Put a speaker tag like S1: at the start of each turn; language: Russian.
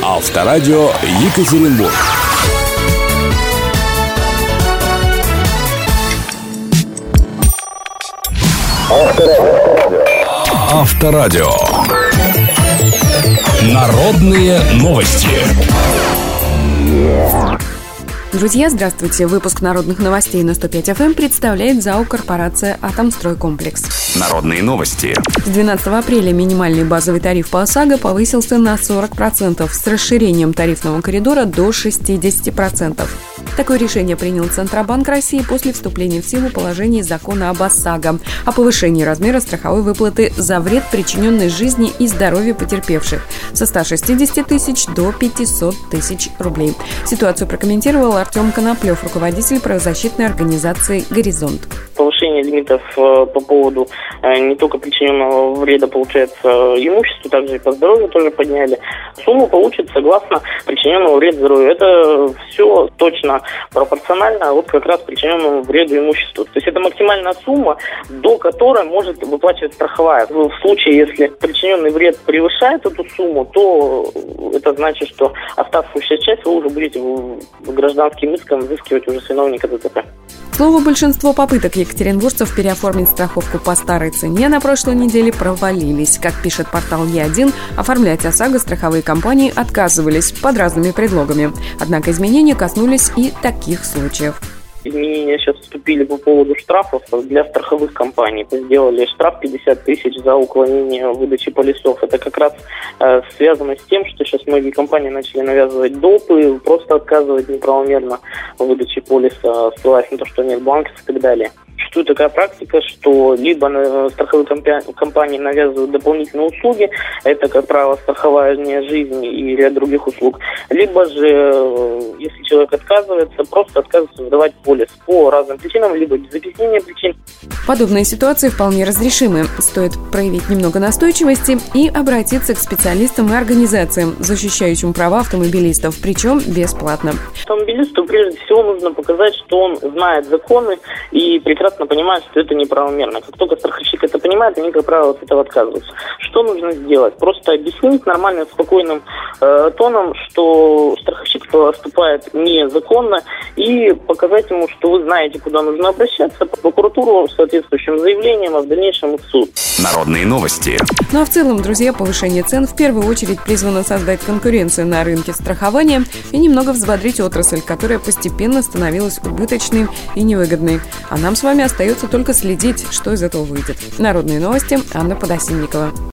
S1: Авторадио Екатеринбург. Авторадио. Народные новости.
S2: Друзья, здравствуйте. Выпуск народных новостей на 105 FM представляет ЗАО «Корпорация Атомстройкомплекс».
S1: Народные новости.
S2: С 12 апреля минимальный базовый тариф по ОСАГО повысился на 40%, с расширением тарифного коридора до 60%. Такое решение принял Центробанк России после вступления в силу положений закона об ОСАГО о повышении размера страховой выплаты за вред, причиненный жизни и здоровью потерпевших со 160 тысяч до 500 тысяч рублей. Ситуацию прокомментировал Артем Коноплев, руководитель правозащитной организации «Горизонт».
S3: Повышение лимитов по поводу не только причиненного вреда, получается, имуществу, также и по здоровью тоже подняли. Сумму получит согласно причиненному вреду здоровью. Это все точно пропорционально вот как раз причиненному вреду имуществу. То есть это максимальная сумма, до которой может выплачивать страховая. В случае, если причиненный вред превышает эту сумму, то это значит, что оставшуюся часть вы уже будете гражданским иском взыскивать уже с виновника ДТП.
S2: К слову, большинство попыток екатеринбуржцев переоформить страховку по старой цене на прошлой неделе провалились. Как пишет портал Е1, оформлять ОСАГО страховые компании отказывались под разными предлогами. Однако изменения коснулись и таких случаев.
S3: Изменения сейчас вступили по поводу штрафов для страховых компаний. Сделали штраф 50 тысяч за уклонение выдачи полисов. Это как раз связано с тем, что сейчас многие компании начали навязывать допы, просто отказывать неправомерно в выдаче полиса, ссылаясь на то, что нет банков и так далее. Существует такая практика, что либо страховые компании навязывают дополнительные услуги, это, как правило, страховая жизни и ряд других услуг, либо же, если человек отказывается, просто отказывается выдавать полис по разным причинам, либо без объяснения причин.
S2: Подобные ситуации вполне разрешимы. Стоит проявить немного настойчивости и обратиться к специалистам и организациям, защищающим права автомобилистов, причем бесплатно.
S3: Автомобилисту прежде всего нужно показать, что он знает законы и прекрасно понимает, что это неправомерно. Как только страховщик это понимает, они, как правило, от этого отказываются. Что нужно сделать? Просто объяснить нормальным, спокойным тоном, что страховщик поступает незаконно, и показать ему, что вы знаете, куда нужно обращаться, в прокуратуру с соответствующим заявлением, а в дальнейшем в суд.
S1: Народные новости.
S2: Ну а в целом, друзья, повышение цен в первую очередь призвано создать конкуренцию на рынке страхования и немного взбодрить отрасль, которая постепенно становилась убыточной и невыгодной. А нам с вами остается только следить, что из этого выйдет. Народные новости. Анна Подосинникова.